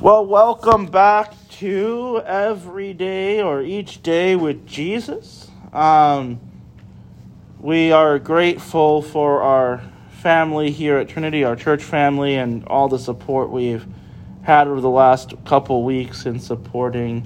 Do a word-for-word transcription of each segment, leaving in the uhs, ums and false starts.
Well, welcome back to Every Day or Each Day with Jesus. Um, we are grateful for our family here at Trinity, our church family, and all the support we've had over the last couple weeks in supporting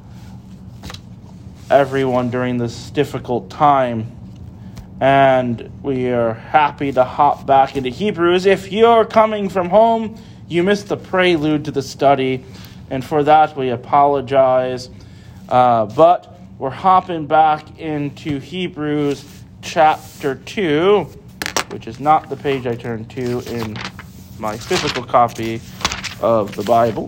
everyone during this difficult time. And we are happy to hop back into Hebrews. If you're coming from home, you missed the prelude to the study, and for that we apologize. Uh, but we're hopping back into Hebrews chapter two, which is not the page I turned to in my physical copy of the Bible.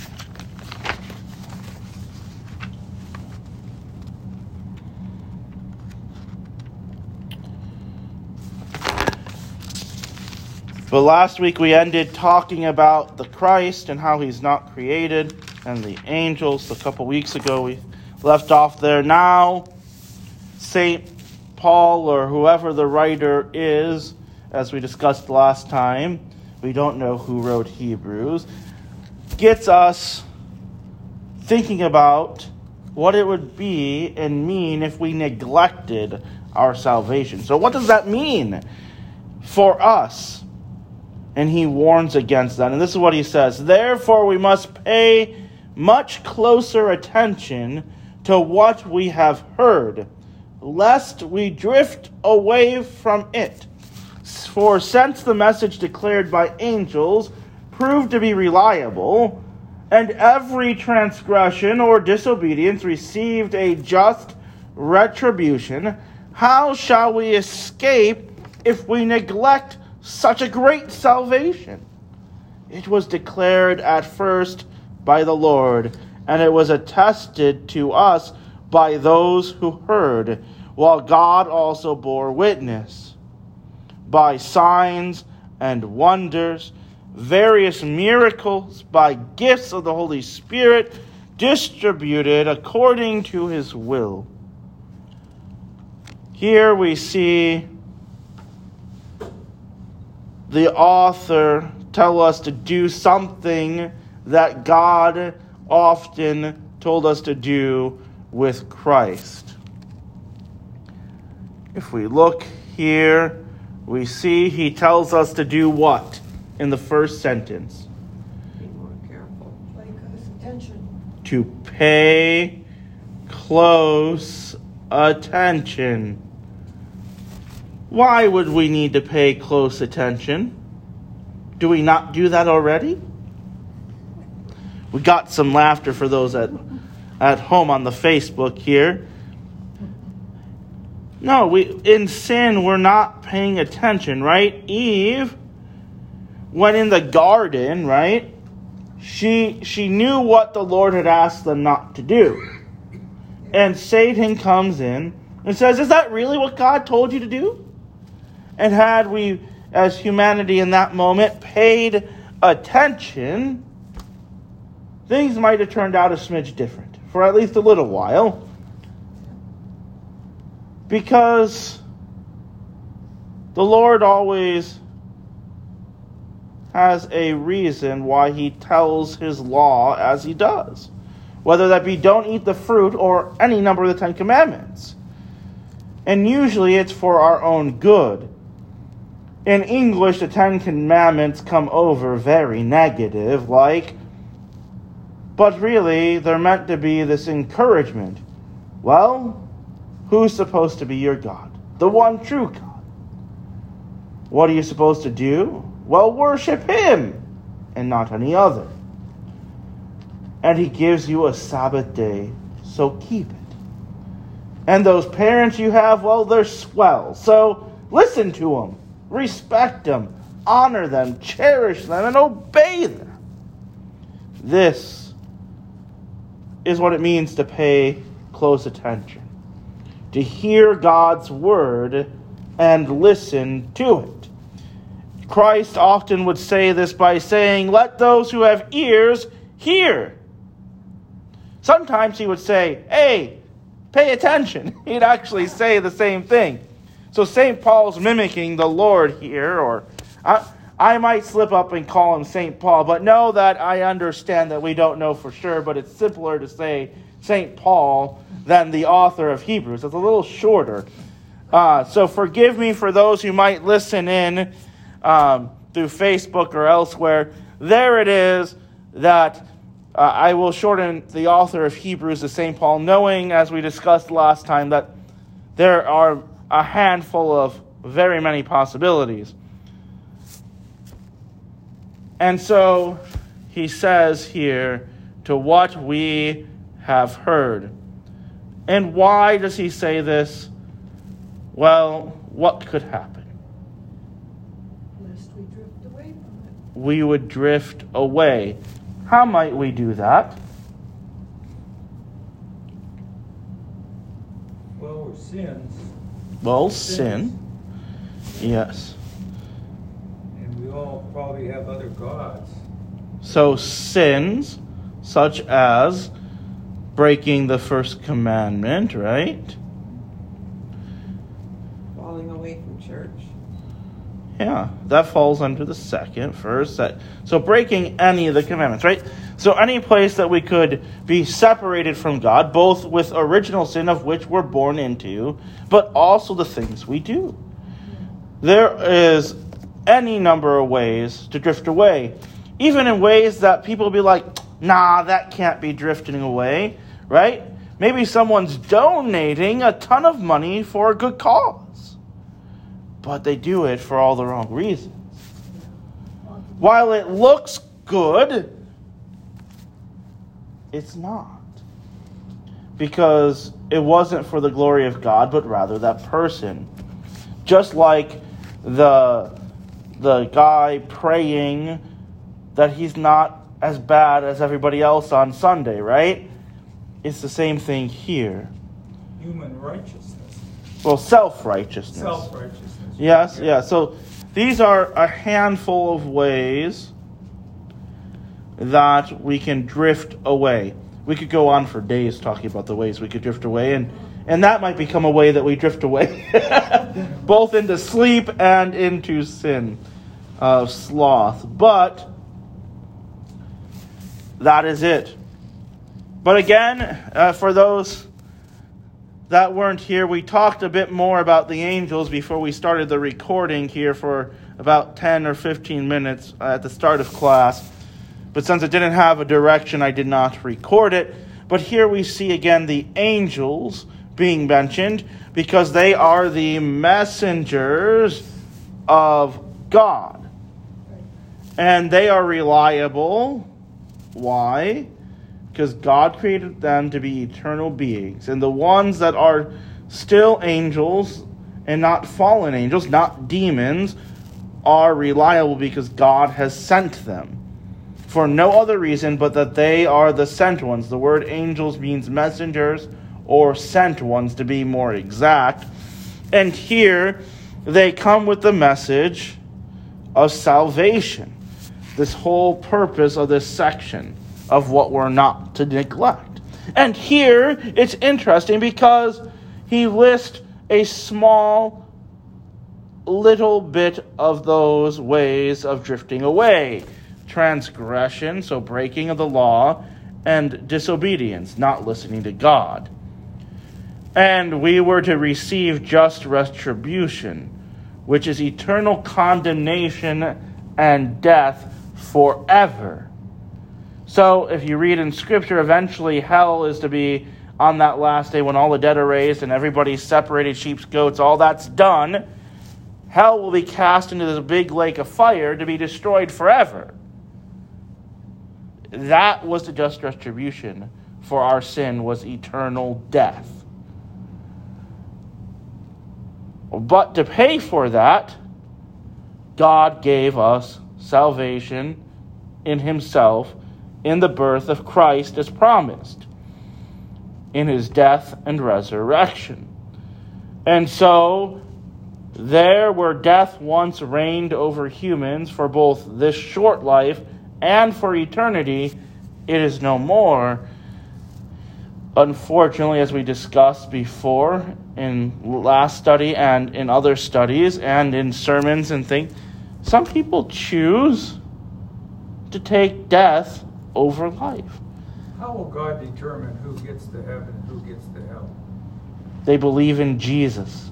But last week we ended talking about the Christ and how he's not created, and the angels. A couple weeks ago we left off there. Now Saint Paul, or whoever the writer is, as we discussed last time, we don't know who wrote Hebrews, gets us thinking about what it would be and mean if we neglected our salvation. So what does that mean for us? And he warns against that. And this is what he says. Therefore, we must pay much closer attention to what we have heard, lest we drift away from it. For since the message declared by angels proved to be reliable, and every transgression or disobedience received a just retribution, how shall we escape if we neglect such a great salvation? It was declared at first by the Lord, and it was attested to us by those who heard, while God also bore witness by signs and wonders, various miracles, by gifts of the Holy Spirit, distributed according to his will. Here we see the author tell us to do something that God often told us to do with Christ. If we look here, we see he tells us to do what in the first sentence? Be more careful. Pay close attention. To pay close attention. Why would we need to pay close attention? Do we not do that already? We got some laughter for those at, at home on the Facebook here. No, we in sin, we're not paying attention, right? Eve, when in the garden, right, she, she knew what the Lord had asked them not to do. And Satan comes in and says, is that really what God told you to do? And had we, as humanity in that moment, paid attention, things might have turned out a smidge different for at least a little while. Because the Lord always has a reason why he tells his law as he does. Whether that be don't eat the fruit or any number of the Ten Commandments. And usually it's for our own good. In English, the Ten Commandments come over very negative, like, but really, they're meant to be this encouragement. Well, who's supposed to be your God? The one true God. What are you supposed to do? Well, worship him, and not any other. And he gives you a Sabbath day, so keep it. And those parents you have, well, they're swell, so listen to them. Respect them, honor them, cherish them, and obey them. This is what it means to pay close attention. To hear God's word and listen to it. Christ often would say this by saying, let those who have ears hear. Sometimes he would say, hey, pay attention. He'd actually say the same thing. So Saint Paul's mimicking the Lord here, or I, I might slip up and call him Saint Paul, but know that I understand that we don't know for sure, but it's simpler to say Saint Paul than the author of Hebrews. It's a little shorter. Uh, so forgive me for those who might listen in um, through Facebook or elsewhere. There it is that uh, I will shorten the author of Hebrews to Saint Paul, knowing, as we discussed last time, that there are a handful of very many possibilities. And so he says here, to what we have heard. And why does he say this? Well, what could happen? Lest we drift away from it. We would drift away. How might we do that? Well, sins. Well, Sins. sin. Yes. And we all probably have other gods. So sins, such as breaking the first commandment, right? Falling away from church. Yeah, that falls under the second, first. That, so breaking any of the commandments, right? So any place that we could be separated from God, both with original sin of which we're born into, but also the things we do. There is any number of ways to drift away. Even in ways that people will be like, nah, that can't be drifting away, right? Maybe someone's donating a ton of money for a good cause, but they do it for all the wrong reasons. While it looks good, it's not. Because it wasn't for the glory of God, but rather that person. Just like the, the guy praying that he's not as bad as everybody else on Sunday, right? It's the same thing here. Human righteousness. Well, self-righteousness. Self-righteousness. Yes, yeah. So these are a handful of ways that we can drift away. We could go on for days talking about the ways we could drift away, and, and that might become a way that we drift away, both into sleep and into sin of sloth. But that is it. But again, uh, for those that weren't here, we talked a bit more about the angels before we started the recording here for about ten or fifteen minutes at the start of class. But since it didn't have a direction, I did not record it. But here we see again the angels being mentioned because they are the messengers of God. And they are reliable. Why? Because God created them to be eternal beings. And the ones that are still angels and not fallen angels, not demons, are reliable because God has sent them. For no other reason but that they are the sent ones. The word angels means messengers or sent ones, to be more exact. And here they come with the message of salvation. This whole purpose of this section of what we're not to neglect. And here it's interesting because he lists a small little bit of those ways of drifting away. Transgression, so breaking of the law, and disobedience, not listening to God. And we were to receive just retribution, which is eternal condemnation and death forever. So if you read in Scripture, eventually hell is to be on that last day when all the dead are raised and everybody's separated, sheep, goats, all that's done. Hell will be cast into this big lake of fire to be destroyed forever. That was the just retribution for our sin, was eternal death. But to pay for that, God gave us salvation in himself in the birth of Christ as promised, in his death and resurrection. And so, there where death once reigned over humans for both this short life and for eternity, it is no more. Unfortunately, as we discussed before in last study and in other studies and in sermons and things, Some people choose to take death over life. How will God determine who gets to heaven and who gets to hell? They believe in Jesus.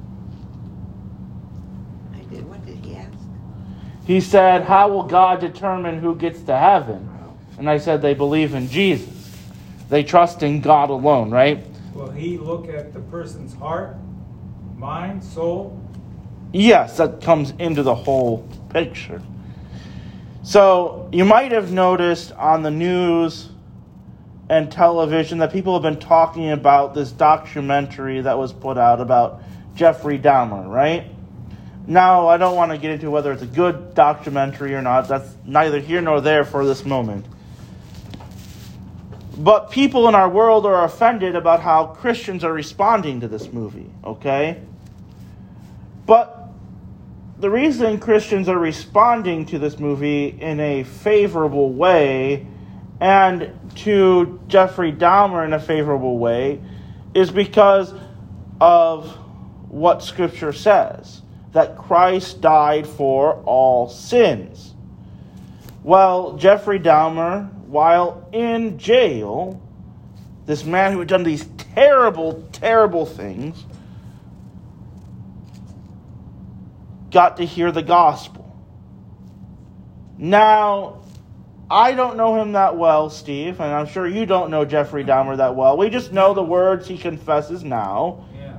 I did. What did he ask? He said, how will God determine who gets to heaven? And I said, they believe in Jesus. They trust in God alone, right? Will he look at the person's heart, mind, soul? Yes, that comes into the whole picture. So you might have noticed on the news and television that people have been talking about this documentary that was put out about Jeffrey Dahmer, right? Now, I don't want to get into whether it's a good documentary or not. That's neither here nor there for this moment. But people in our world are offended about how Christians are responding to this movie, okay? But the reason Christians are responding to this movie in a favorable way and to Jeffrey Dahmer in a favorable way is because of what Scripture says, that Christ died for all sins. Well, Jeffrey Dahmer, while in jail, this man who had done these terrible, terrible things, got to hear the gospel. Now, I don't know him that well, Steve, and I'm sure you don't know Jeffrey Dahmer that well. We just know the words he confesses now. Yeah.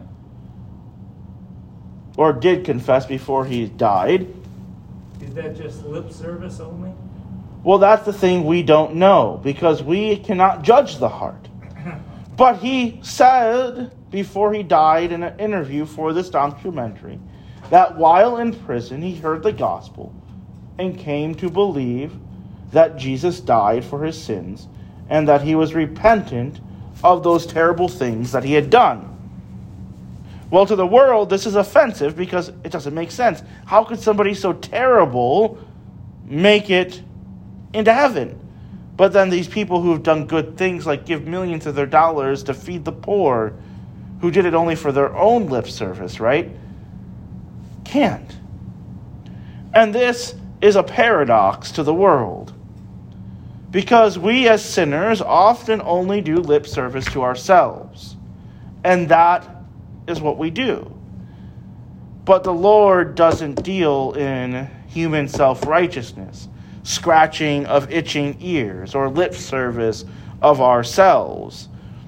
Or did confess before he died. Is that just lip service only? Well, that's the thing we don't know, because we cannot judge the heart. But he said before he died in an interview for this documentary that while in prison he heard the gospel and came to believe that Jesus died for his sins and that he was repentant of those terrible things that he had done. Well, to the world, this is offensive because it doesn't make sense. How could somebody so terrible make it into heaven? But then these people who've done good things, like give millions of their dollars to feed the poor, who did it only for their own lip service, right? Can't. And this is a paradox to the world. Because we as sinners often only do lip service to ourselves. And that is what we do. But the Lord doesn't deal in human self-righteousness, scratching of itching ears, or lip service of ourselves.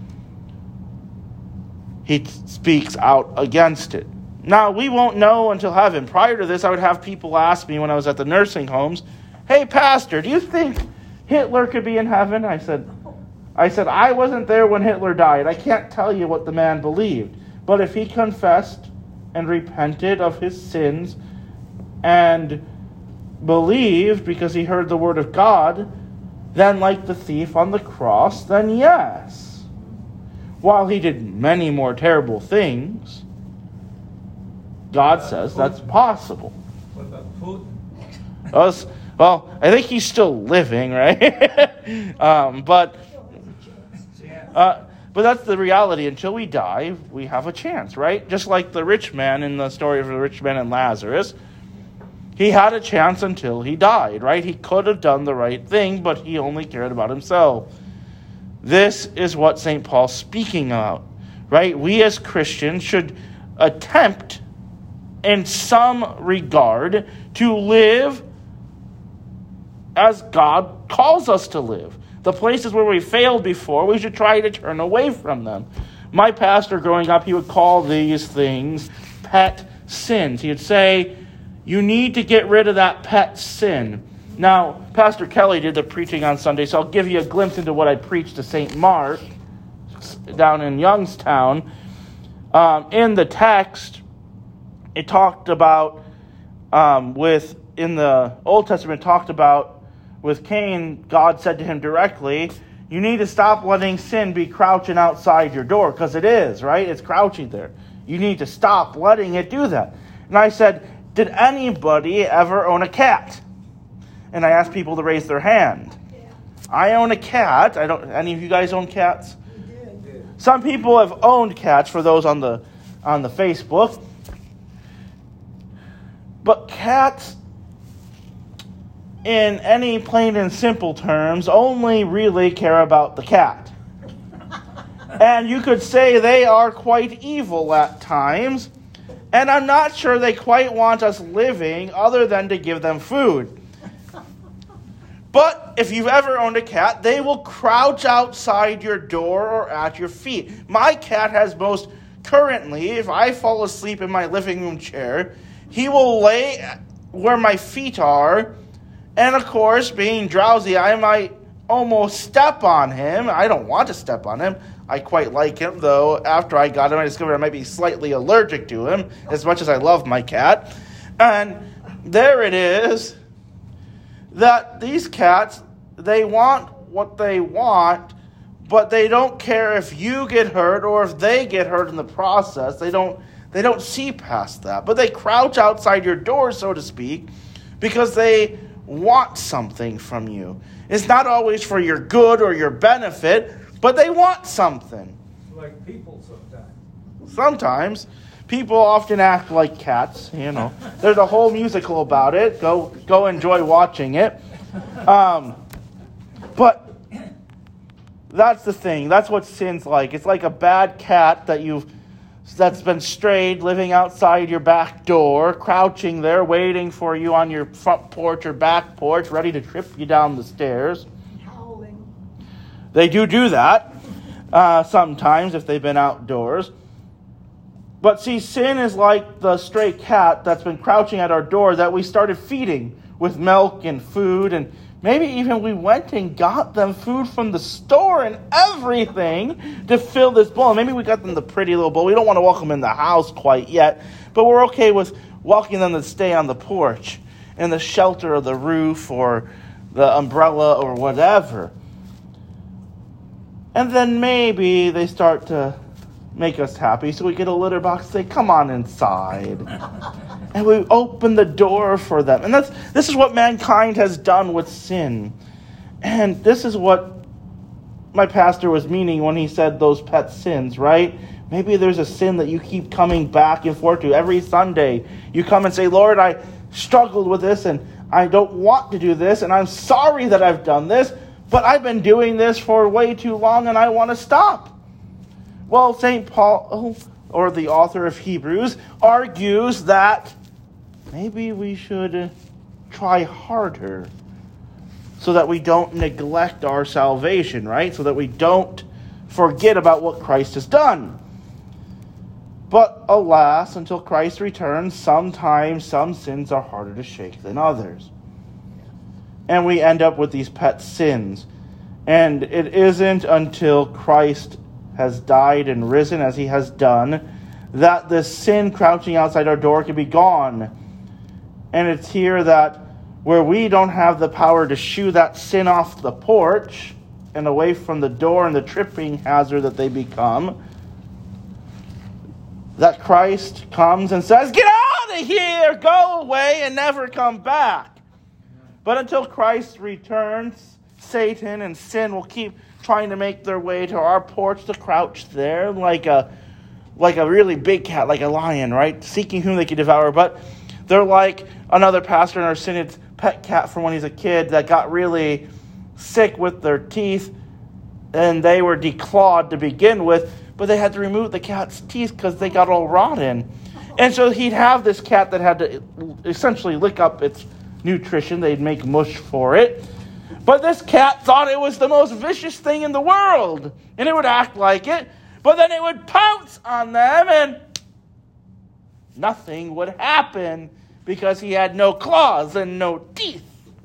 He speaks out against it. Now, we won't know until heaven. Prior to this, I would have people ask me when I was at the nursing homes, hey, Pastor, do you think Hitler could be in heaven? I said, I said, I wasn't there when Hitler died. I can't tell you what the man believed. But if he confessed and repented of his sins and believed because he heard the word of God, then like the thief on the cross, then yes. While he did many more terrible things, God says that's possible. What about Putin? Us, well, I think he's still living, right? um, but uh, but that's the reality. Until we die, we have a chance, right? Just like the rich man in the story of the rich man and Lazarus. He had a chance until he died, right? He could have done the right thing, but he only cared about himself. This is what Saint Paul's speaking about, right? We as Christians should attempt in some regard to live as God calls us to live. The places where we failed before, we should try to turn away from them. My pastor growing up, he would call these things pet sins. He would say, you need to get rid of that pet sin. Now, Pastor Kelly did the preaching on Sunday, so I'll give you a glimpse into what I preached to Saint Mark down in Youngstown. Um, in the text, it talked about, um, with, in the Old Testament, talked about with Cain, God said to him directly, you need to stop letting sin be crouching outside your door, because it is, right? It's crouching there. You need to stop letting it do that. And I said, did anybody ever own a cat? And I asked people to raise their hand. Yeah. I own a cat. I don't. Any of you guys own cats? We did. Some people have owned cats, for those on the on the Facebook. But cats in any plain and simple terms, only really care about the cat. And you could say they are quite evil at times. And I'm not sure they quite want us living other than to give them food. But if you've ever owned a cat, they will crouch outside your door or at your feet. My cat has most currently, if I fall asleep in my living room chair, he will lay where my feet are. And of course, being drowsy, I might almost step on him. I don't want to step on him. I quite like him, though after I got him, I discovered I might be slightly allergic to him, as much as I love my cat. And there it is, that these cats, they want what they want, but they don't care if you get hurt or if they get hurt in the process. They don't, they don't see past that. But they crouch outside your door, so to speak, because they want something from you. It's not always for your good or your benefit, but they want something. Like people sometimes. Sometimes. People often act like cats, you know. There's a whole musical about it. Go go enjoy watching it. Um, but that's the thing. That's what sin's like. It's like a bad cat that you've that's been strayed, living outside your back door, crouching there, waiting for you on your front porch or back porch, ready to trip you down the stairs. Howling. They do do that uh, sometimes if they've been outdoors. But see, sin is like the stray cat that's been crouching at our door that we started feeding with milk and food, and maybe even we went and got them food from the store and everything to fill this bowl. Maybe we got them the pretty little bowl. We don't want to welcome them in the house quite yet, but we're okay with welcoming them to stay on the porch in the shelter of the roof or the umbrella or whatever. And then maybe they start to make us happy, so we get a litter box and say, come on inside. And we open the door for them. And that's this is what mankind has done with sin. And this is what my pastor was meaning when he said those pet sins, right? Maybe there's a sin that you keep coming back and forth to every Sunday. You come and say, Lord, I struggled with this and I don't want to do this and I'm sorry that I've done this, but I've been doing this for way too long and I want to stop. Well, Saint Paul, or the author of Hebrews, argues that maybe we should try harder so that we don't neglect our salvation, right? So that we don't forget about what Christ has done. But alas, until Christ returns, sometimes some sins are harder to shake than others. And we end up with these pet sins. And it isn't until Christ has died and risen as he has done, that this sin crouching outside our door can be gone. And it's here that where we don't have the power to shoo that sin off the porch and away from the door and the tripping hazard that they become, that Christ comes and says, get out of here, go away, and never come back. But until Christ returns, Satan and sin will keep trying to make their way to our porch to crouch there like a like a really big cat, like a lion, right? Seeking whom they can devour. But they're like another pastor in our synod's pet cat from when he's a kid that got really sick with their teeth and they were declawed to begin with, but they had to remove the cat's teeth because they got all rotten. And so he'd have this cat that had to essentially lick up its nutrition. They'd make mush for it. But this cat thought it was the most vicious thing in the world. And it would act like it. But then it would pounce on them and nothing would happen because he had no claws and no teeth.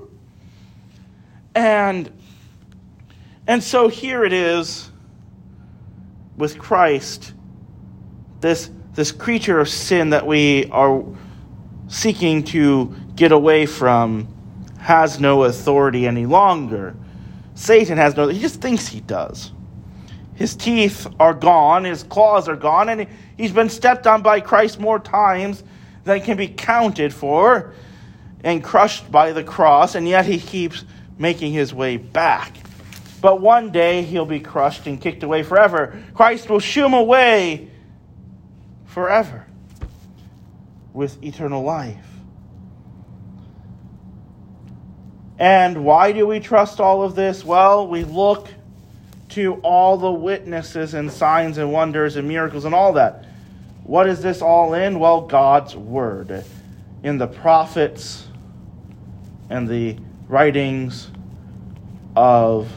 And, and so here it is with Christ, this, this creature of sin that we are seeking to get away from has no authority any longer. Satan has no, he just thinks he does. His teeth are gone, his claws are gone, and he's been stepped on by Christ more times than can be counted for and crushed by the cross, and yet he keeps making his way back. But one day he'll be crushed and kicked away forever. Christ will shoo him away forever with eternal life. And why do we trust all of this? Well, we look to all the witnesses and signs and wonders and miracles and all that. What is this all in? Well, God's word. In the prophets and the writings of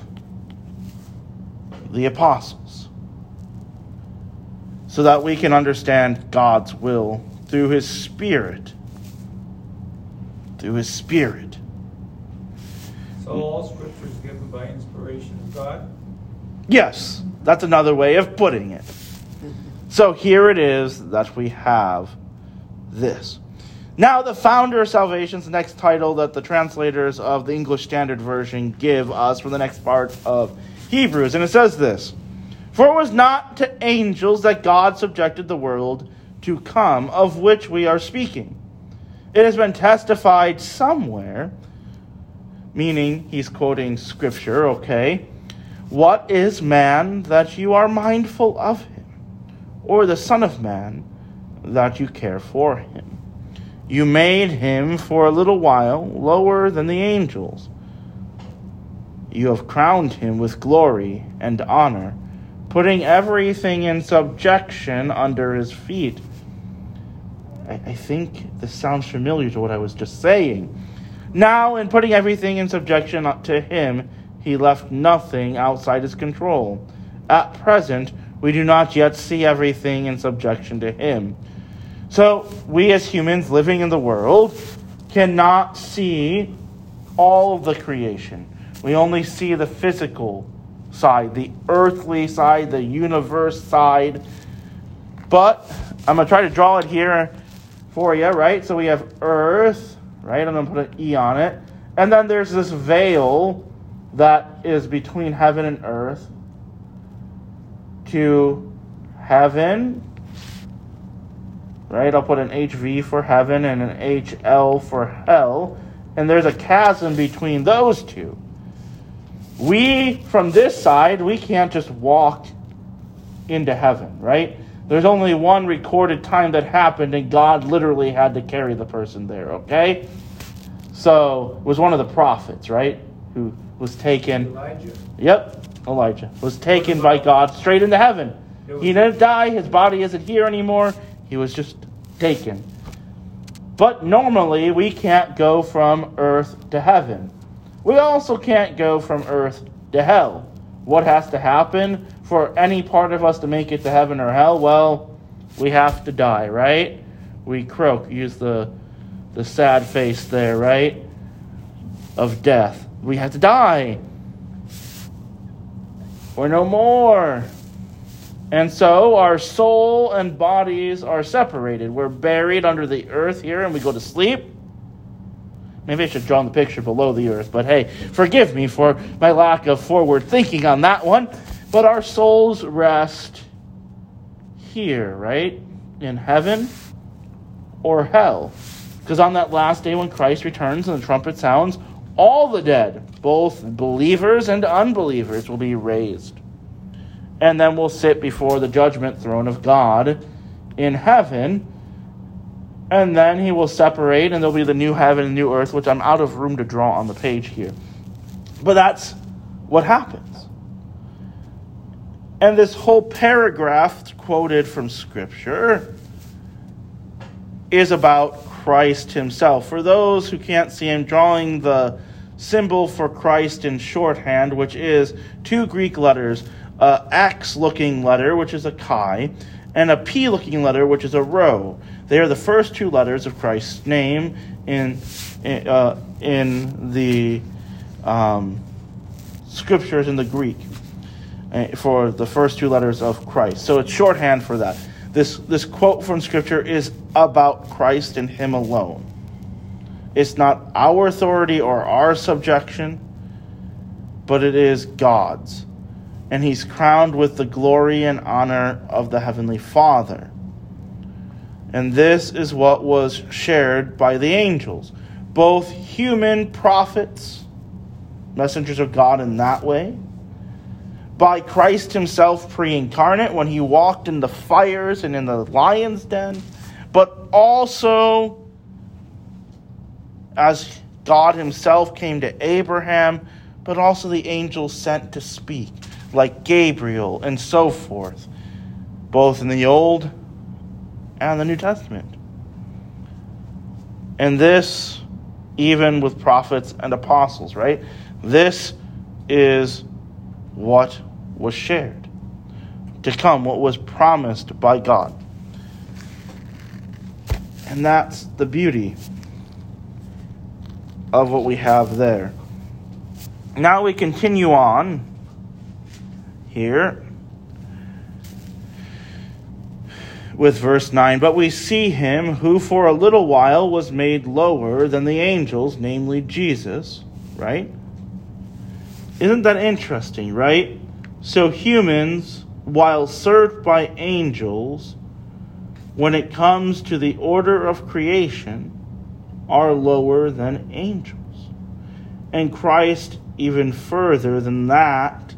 the apostles. So that we can understand God's will through his Spirit. Through his Spirit. So all Scripture is given by inspiration of God? Yes, that's another way of putting it. So here it is that we have this. Now, the founder of salvation's next title that the translators of the English Standard Version give us for the next part of Hebrews. And it says this: For it was not to angels that God subjected the world to come, of which we are speaking. It has been testified somewhere, meaning he's quoting Scripture, okay? What is man that you are mindful of him, or the Son of Man that you care for him? You made him for a little while lower than the angels. You have crowned him with glory and honor, putting everything in subjection under his feet. I, I think this sounds familiar to what I was just saying. Now, in putting everything in subjection to him, he left nothing outside his control. At present, we do not yet see everything in subjection to him. So, we as humans living in the world cannot see all of the creation. We only see the physical side, the earthly side, the universe side. But I'm going to try to draw it here for you, right? So we have earth, right? I'm going to put an E on it. And then there's this veil that is between heaven and earth. To heaven, right? I'll put an H V for heaven and an H L for hell. And there's a chasm between those two. We, from this side, we can't just walk into heaven, right? There's only one recorded time that happened, and God literally had to carry the person there, okay? So, it was one of the prophets, right? Who was taken. Elijah. Yep, Elijah. Was taken by God straight into heaven. He didn't die. His body isn't here anymore. He was just taken. But normally, we can't go from earth to heaven. We also can't go from earth to hell. What has to happen for any part of us to make it to heaven or hell? Well, we have to die, right? We croak, use the, the sad face there, right? Of death. We have to die. We're no more. And so our soul and bodies are separated. We're buried under the earth here and we go to sleep. Maybe I should draw the picture below the earth, but hey, forgive me for my lack of forward thinking on that one. But our souls rest here, right? In heaven or hell. Because on that last day when Christ returns and the trumpet sounds, all the dead, both believers and unbelievers, will be raised. And then we'll sit before the judgment throne of God in heaven. And then he will separate, and there'll be the new heaven and new earth, which I'm out of room to draw on the page here. But that's what happens. And this whole paragraph quoted from Scripture is about Christ himself. For those who can't see, I'm drawing the symbol for Christ in shorthand, which is two Greek letters, a X-looking letter, which is a chi, and a P-looking letter, which is a rho. They are the first two letters of Christ's name in in, uh, in the um, Scriptures in the Greek uh, for the first two letters of Christ. So it's shorthand for that. This this quote from Scripture is about Christ and him alone. It's not our authority or our subjection, but it is God's. And he's crowned with the glory and honor of the Heavenly Father. And this is what was shared by the angels. Both human prophets, messengers of God in that way, by Christ himself pre-incarnate when he walked in the fires and in the lion's den, but also as God himself came to Abraham, but also the angels sent to speak, like Gabriel and so forth, both in the Old and the New Testament. And this, even with prophets and apostles, right? This is what was shared to come, what was promised by God. And that's the beauty of what we have there. Now we continue on here with verse nine. But we see him who for a little while was made lower than the angels, namely Jesus, right? Isn't that interesting, right? So humans, while served by angels, when it comes to the order of creation, are lower than angels. And Christ, even further than that,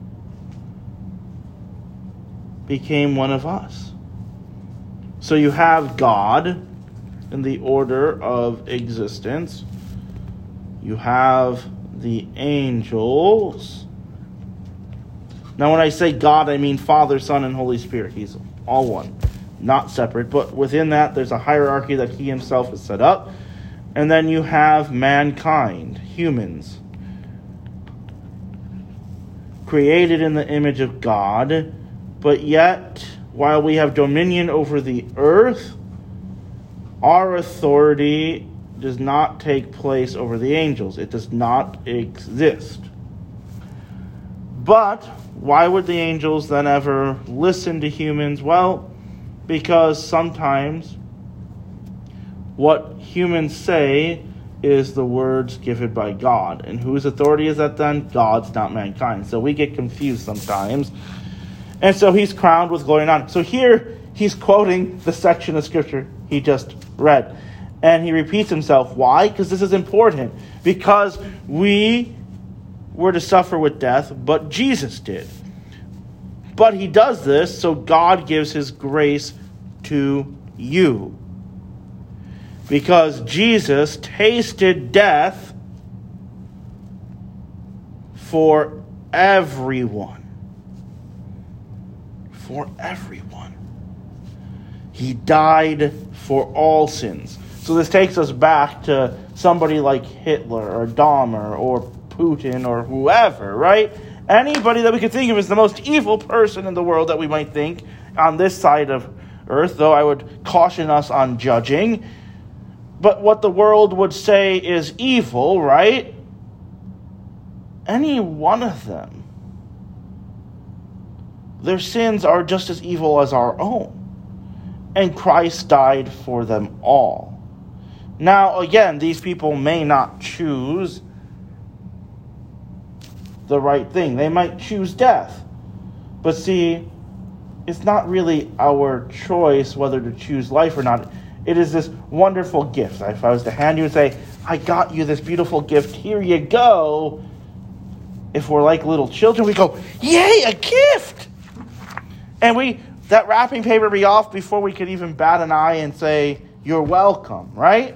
became one of us. So you have God in the order of existence. You have the angels. Now when I say God, I mean Father, Son, and Holy Spirit. He's all one, not separate. But within that, there's a hierarchy that he himself has set up. And then you have mankind, humans, created in the image of God, but yet, while we have dominion over the earth, our authority does not take place over the angels. It does not exist. But why would the angels then ever listen to humans? Well, because sometimes what humans say is the words given by God. And whose authority is that then? God's, not mankind. So we get confused sometimes. And so he's crowned with glory and honor. So here he's quoting the section of scripture he just read. And he repeats himself. Why? Because this is important. Because we were to suffer with death, but Jesus did. But he does this so God gives his grace to you. Because Jesus tasted death for everyone. For everyone. He died for all sins. So this takes us back to somebody like Hitler or Dahmer or Putin or whoever, right? Anybody that we could think of as the most evil person in the world that we might think on this side of earth, though I would caution us on judging. But what the world would say is evil, right? Any one of them, their sins are just as evil as our own. And Christ died for them all. Now, again, these people may not choose the right thing. They might choose death. But see, it's not really our choice whether to choose life or not. It is this wonderful gift. If I was to hand you and say, I got you this beautiful gift, here you go. If we're like little children, we go, yay, a gift! And we, that wrapping paper be off before we could even bat an eye and say, you're welcome, right?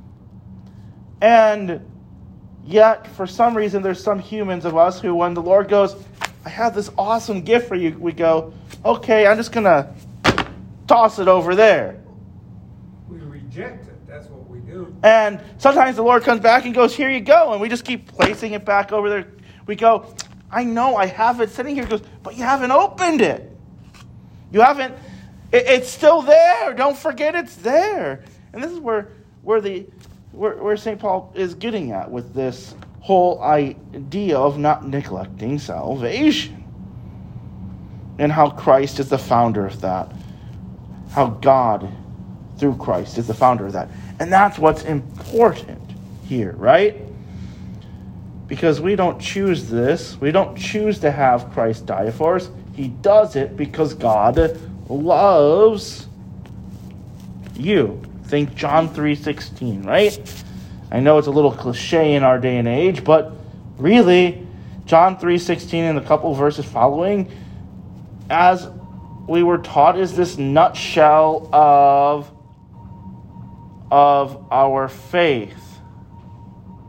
And yet, for some reason, there's some humans of us who, when the Lord goes, I have this awesome gift for you, we go, okay, I'm just going to toss it over there. We reject it. That's what we do. And sometimes the Lord comes back and goes, here you go. And we just keep placing it back over there. We go, I know I have it sitting here. He goes, but you haven't opened it. You haven't, it, it's still there. Don't forget it's there. And this is where, where the, where, where Saint Paul is getting at with this whole idea of not neglecting salvation. And how Christ is the founder of that. How God, through Christ, is the founder of that. And that's what's important here, right? Because we don't choose this. We don't choose to have Christ die for us. He does it because God loves you. Think John three sixteen, right? I know it's a little cliche in our day and age, but really, John three sixteen and a couple verses following, as we were taught, is this nutshell of, of our faith.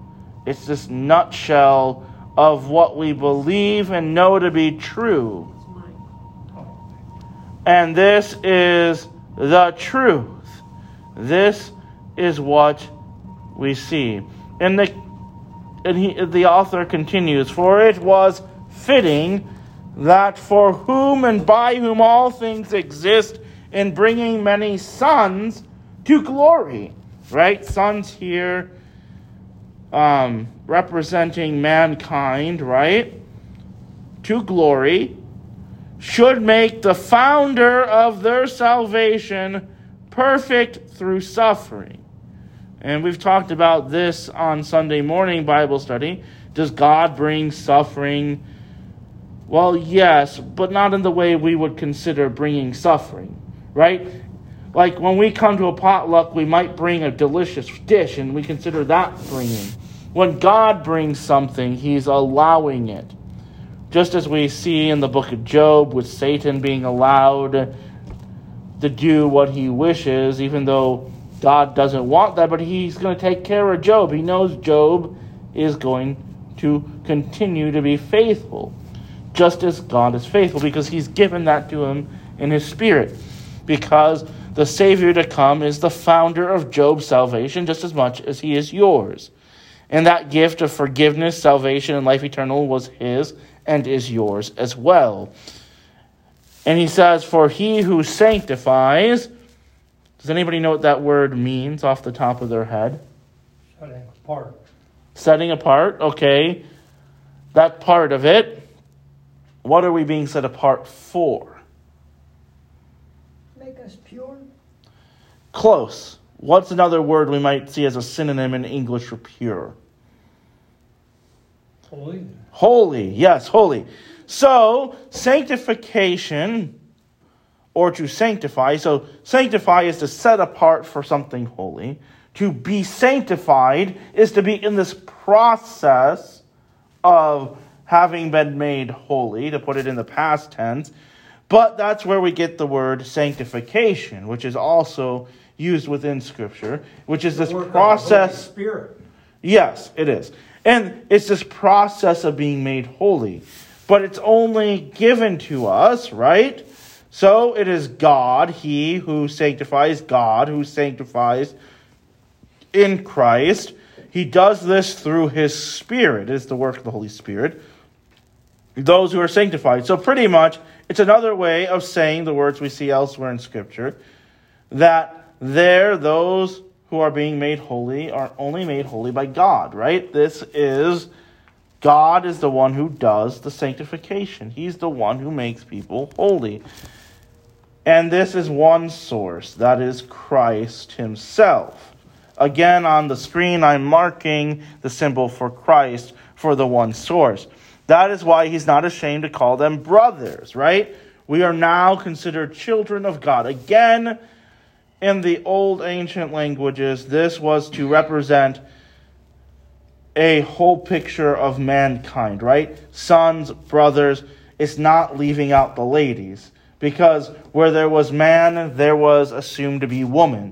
It's this nutshell of what we believe and know to be true. And this is the truth. This is what we see. And the and he, the author continues, for it was fitting that for whom and by whom all things exist, in bringing many sons to glory. Right? Sons here um, representing mankind, right? To glory, should make the founder of their salvation perfect through suffering. And we've talked about this on Sunday morning Bible study. Does God bring suffering? Well, yes, but not in the way we would consider bringing suffering, right? Like when we come to a potluck, we might bring a delicious dish, and we consider that bringing. When God brings something, he's allowing it. Just as we see in the book of Job, with Satan being allowed to do what he wishes, even though God doesn't want that, but he's going to take care of Job. He knows Job is going to continue to be faithful, just as God is faithful, because he's given that to him in his spirit. Because the Savior to come is the founder of Job's salvation just as much as he is yours. And that gift of forgiveness, salvation, and life eternal was his and is yours as well. And he says, for he who sanctifies... Does anybody know what that word means off the top of their head? Setting apart. Setting apart, okay. That part of it. What are we being set apart for? Make us pure. Close. What's another word we might see as a synonym in English for pure? Holy. Holy, yes, holy. So, sanctification, or to sanctify. So, sanctify is to set apart for something holy. To be sanctified is to be in this process of having been made holy, to put it in the past tense. But that's where we get the word sanctification, which is also used within Scripture, which is this process. Spirit. Yes, it is. And it's this process of being made holy. But it's only given to us, right? So it is God, he who sanctifies, God who sanctifies in Christ. He does this through his Spirit. It is the work of the Holy Spirit. Those who are sanctified. So pretty much, it's another way of saying the words we see elsewhere in Scripture, that there, those who are being made holy are only made holy by God, right? This is, God is the one who does the sanctification. He's the one who makes people holy. And this is one source, that is Christ himself. Again, on the screen, I'm marking the symbol for Christ for the one source. That is why he's not ashamed to call them brothers, right? We are now considered children of God. Again, in the old ancient languages, this was to represent a whole picture of mankind, right? Sons, brothers. It's not leaving out the ladies. Because where there was man, there was assumed to be woman.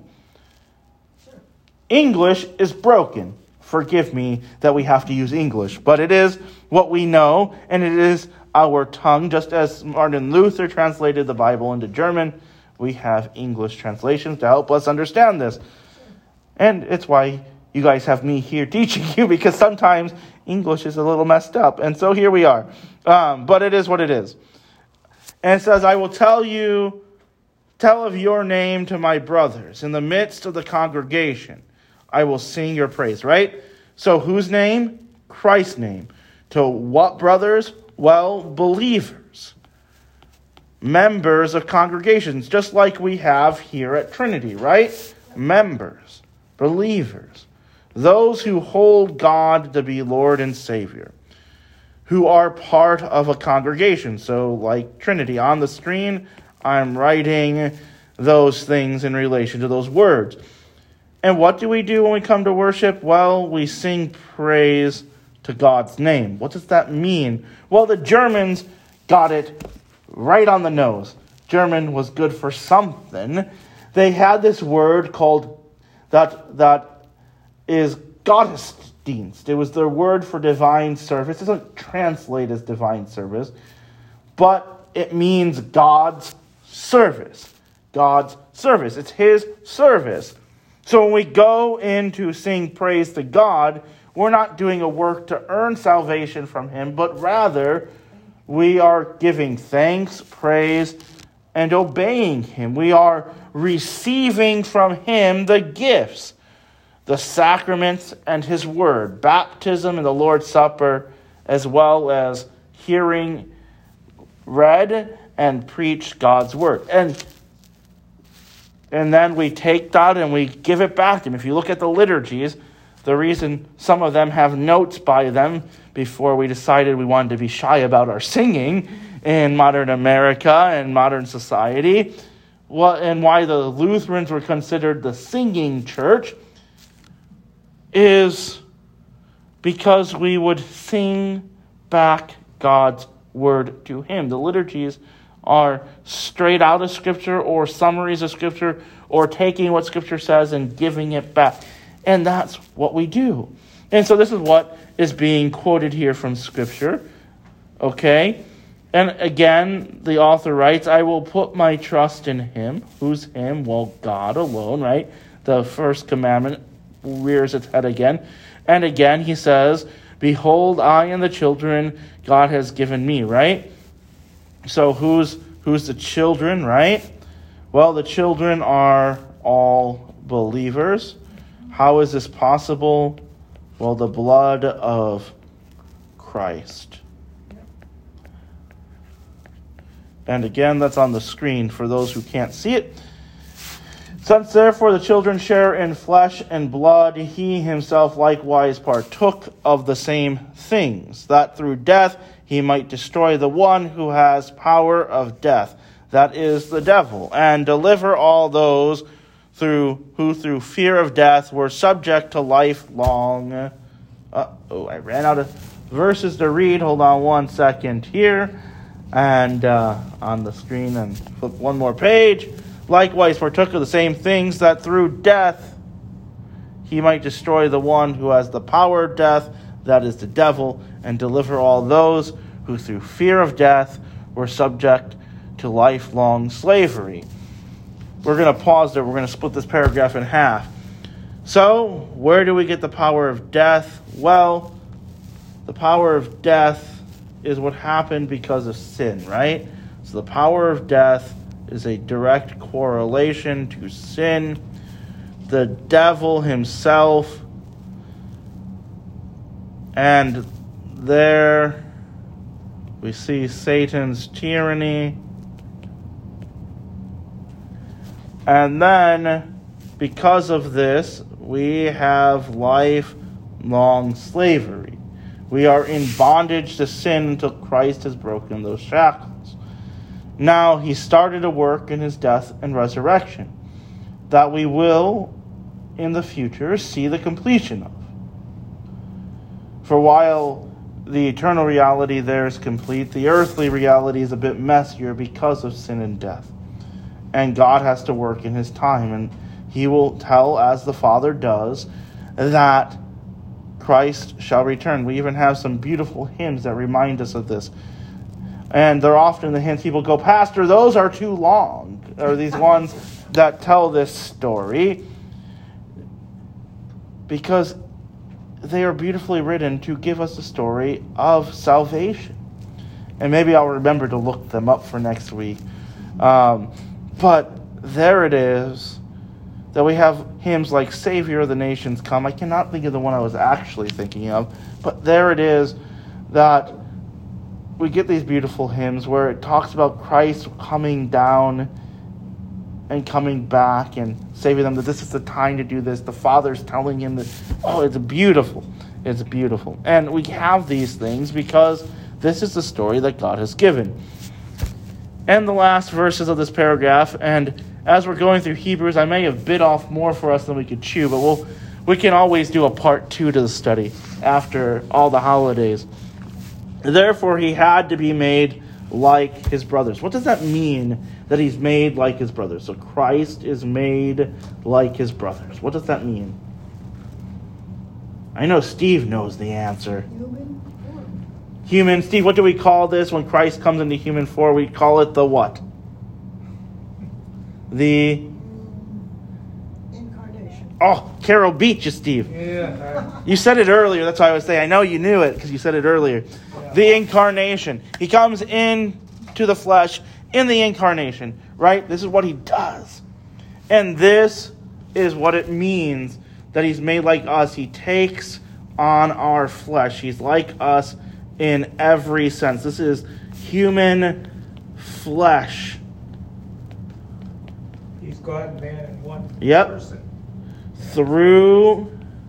English is broken. Forgive me that we have to use English. But it is what we know, and it is our tongue. Just as Martin Luther translated the Bible into German, we have English translations to help us understand this. And it's why you guys have me here teaching you, because sometimes English is a little messed up. And so here we are. Um, but it is what it is. And it says, I will tell you, tell of your name to my brothers. In the midst of the congregation, I will sing your praise, right? So whose name? Christ's name. To what brothers? Well, believers. Members of congregations, just like we have here at Trinity, right? Members, believers. Those who hold God to be Lord and Savior, who are part of a congregation. So like Trinity, on the screen, I'm writing those things in relation to those words. And what do we do when we come to worship? Well, we sing praise to God's name. What does that mean? Well, the Germans got it right on the nose. German was good for something. They had this word called, that that is Gottes, Dienst. It was their word for divine service. It doesn't translate as divine service, but it means God's service. God's service. It's his service. So when we go in to sing praise to God, we're not doing a work to earn salvation from him, but rather we are giving thanks, praise, and obeying him. We are receiving from him the gifts, the sacraments, and his word, baptism and the Lord's Supper, as well as hearing read and preach God's word. And And then we take that and we give it back to him. If you look at the liturgies, the reason some of them have notes by them before we decided we wanted to be shy about our singing in modern America and modern society, well, and why the Lutherans were considered the singing church, is because we would sing back God's word to him. The liturgies are straight out of Scripture or summaries of Scripture or taking what Scripture says and giving it back. And that's what we do. And so this is what is being quoted here from Scripture. Okay? And again, the author writes, I will put my trust in him. Who's him? Well, God alone, right? The first commandment rears its head again. And again, he says, behold, I and the children God has given me, right? So who's who's the children, right? Well, the children are all believers. How is this possible? Well, the blood of Christ. And again, that's on the screen for those who can't see it. Since therefore the children share in flesh and blood, he himself likewise partook of the same things, that through death he might destroy the one who has power of death, that is the devil, and deliver all those through who through fear of death were subject to lifelong. Uh, oh, I ran out of verses to read. Hold on one second here. And uh, on the screen, and flip one more page. Likewise partook of the same things, that through death he might destroy the one who has the power of death, that is the devil, and deliver all those who through fear of death were subject to lifelong slavery. We're going to pause there. We're going to split this paragraph in half. So, where do we get the power of death? Well, the power of death is what happened because of sin, right? So the power of death is a direct correlation to sin. The devil himself, and there we see Satan's tyranny. And then, because of this, we have lifelong slavery. We are in bondage to sin until Christ has broken those shackles. Now, he started a work in his death and resurrection that we will, in the future, see the completion of. For while the eternal reality there is complete, the earthly reality is a bit messier because of sin and death. And God has to work in his time, and he will tell, as the Father does, that Christ shall return. We even have some beautiful hymns that remind us of this. And they're often the hymns people go, Pastor, those are too long. Or these ones that tell this story. Because they are beautifully written to give us a story of salvation. And maybe I'll remember to look them up for next week. Um, but there it is. That we have hymns like Savior of the Nations Come. I cannot think of the one I was actually thinking of. But there it is that we get these beautiful hymns where it talks about Christ coming down and coming back and saving them. That this is the time to do this. The Father's telling him that, oh, it's beautiful. It's beautiful. And we have these things because this is the story that God has given. And the last verses of this paragraph, and as we're going through Hebrews, I may have bit off more for us than we could chew, but we'll, we can always do a part two to the study after all the holidays. Therefore, he had to be made like his brothers. What does that mean, that he's made like his brothers? So Christ is made like his brothers. What does that mean? I know Steve knows the answer. Human form. Human. Steve, what do we call this when Christ comes into human form? We call it the what? The... Incarnation. Oh, Carol beat you, Steve. Yeah. You said it earlier. That's why I was saying. I know you knew it because you said it earlier. Yeah. The incarnation. He comes into the flesh in the incarnation, right? This is what he does. And this is what it means that he's made like us. He takes on our flesh. He's like us in every sense. This is human flesh. He's God and man in one Yep. person. Through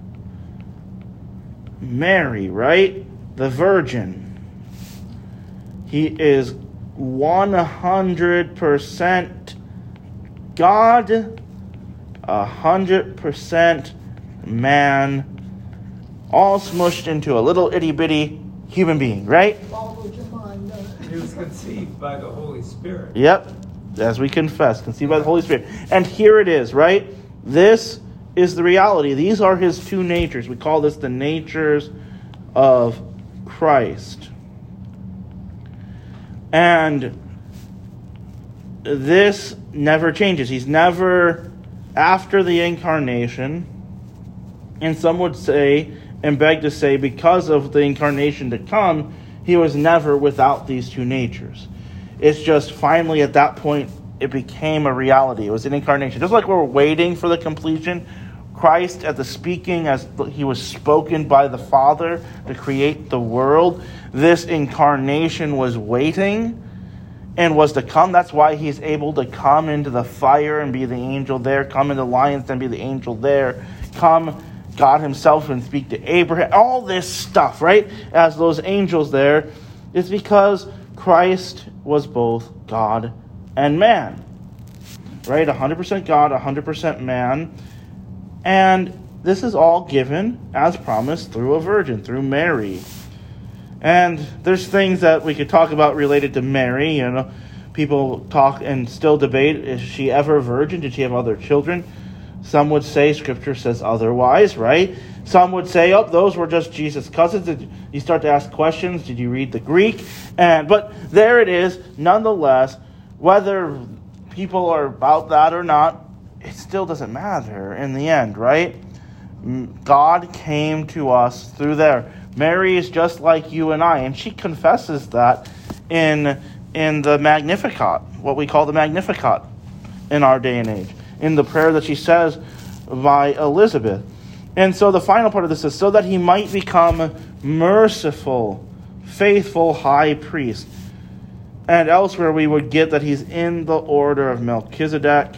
Mary, right? The Virgin. He is one hundred percent God, one hundred percent man, all smushed into a little itty-bitty human being, right? Followed your mind, doesn't it? He was conceived by the Holy Spirit. Yep, as we confess, conceived by the Holy Spirit. And here it is, right? This is the reality. These are his two natures. We call this the natures of Christ. And this never changes. He's never, after the incarnation, and some would say, and beg to say, because of the incarnation to come, he was never without these two natures. It's just finally at that point, it became a reality. It was an incarnation. Just like we're waiting for the completion, Christ at the speaking as he was spoken by the Father to create the world, this incarnation was waiting and was to come. That's why he's able to come into the fire and be the angel there, come into the lions and be the angel there, come God himself and speak to Abraham. All this stuff, right? As those angels there, it's because Christ was both God and man. Right? one hundred percent God, one hundred percent man. And this is all given, as promised, through a virgin, through Mary. And there's things that we could talk about related to Mary. You know, people talk and still debate, is she ever a virgin? Did she have other children? Some would say Scripture says otherwise, right? Some would say, oh, those were just Jesus' cousins. Did you start to ask questions? Did you read the Greek? And but there it is. Nonetheless, whether people are about that or not, it still doesn't matter in the end, right? God came to us through there. Mary is just like you and I, and she confesses that in in the Magnificat, what we call the Magnificat in our day and age, in the prayer that she says by Elizabeth. And so the final part of this is so that he might become merciful, faithful high priest. And elsewhere we would get that he's in the order of Melchizedek,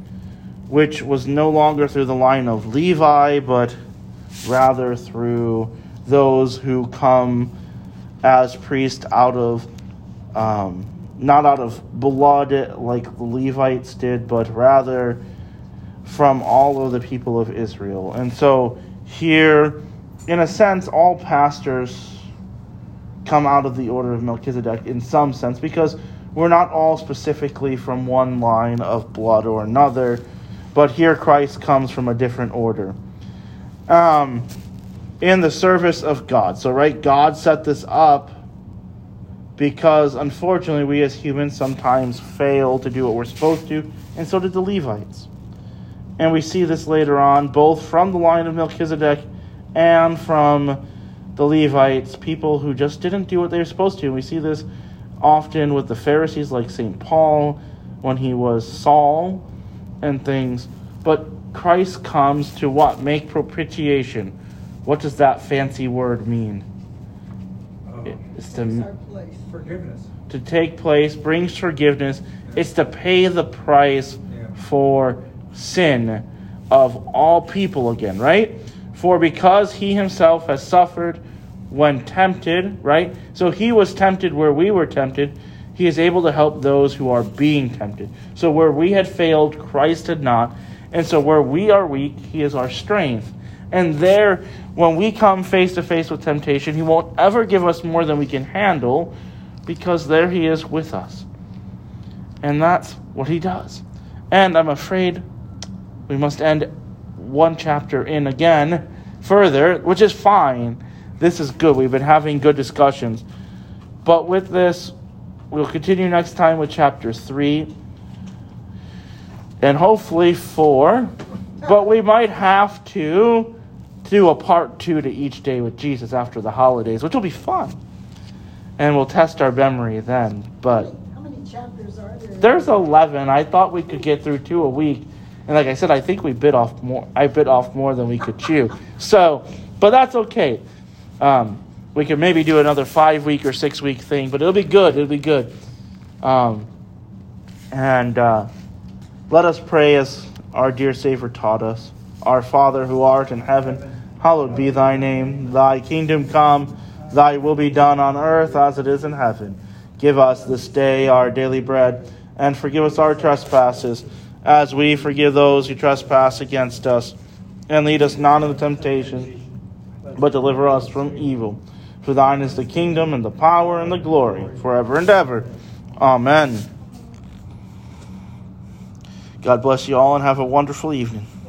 which was no longer through the line of Levi, but rather through those who come as priests out of, um, not out of blood like the Levites did, but rather from all of the people of Israel. And so here, in a sense, all pastors come out of the order of Melchizedek in some sense, because we're not all specifically from one line of blood or another, but here Christ comes from a different order. Um, in the service of God. So, right, God set this up because, unfortunately, we as humans sometimes fail to do what we're supposed to, and so did the Levites. And we see this later on, both from the line of Melchizedek and from the Levites, people who just didn't do what they were supposed to. And we see this often with the Pharisees, like Saint Paul, when he was Saul, and things. But Christ comes to what? Make propitiation. What does that fancy word mean? Oh, It's to, It's our place. forgiveness. to take place, brings forgiveness. It's to pay the price Yeah. for sin of all people again, right? For because he himself has suffered when tempted, right? So he was tempted where we were tempted. He is able to help those who are being tempted. So where we had failed, Christ had not. And so where we are weak, he is our strength. And there, when we come face to face with temptation, he won't ever give us more than we can handle, because there he is with us. And that's what he does. And I'm afraid we must end one chapter in again, further, which is fine. This is good. We've been having good discussions. But with this, we'll continue next time with chapter three. And hopefully four. But we might have to do a part two to each day with Jesus after the holidays, which will be fun. And we'll test our memory then. But How many chapters are there? there's eleven. I thought we could get through two a week. And like I said, I think we bit off more. I bit off more than we could chew. So, but that's okay. Um, we could maybe do another five week or six week thing, but it'll be good. It'll be good. Um, and uh, let us pray as our dear Savior taught us. Our Father who art in heaven, hallowed be thy name. Thy kingdom come, thy will be done on earth as it is in heaven. Give us this day our daily bread, and forgive us our trespasses, as we forgive those who trespass against us. And lead us not into temptation, but deliver us from evil. For thine is the kingdom, and the power, and the glory, forever and ever. Amen. God bless you all, and have a wonderful evening.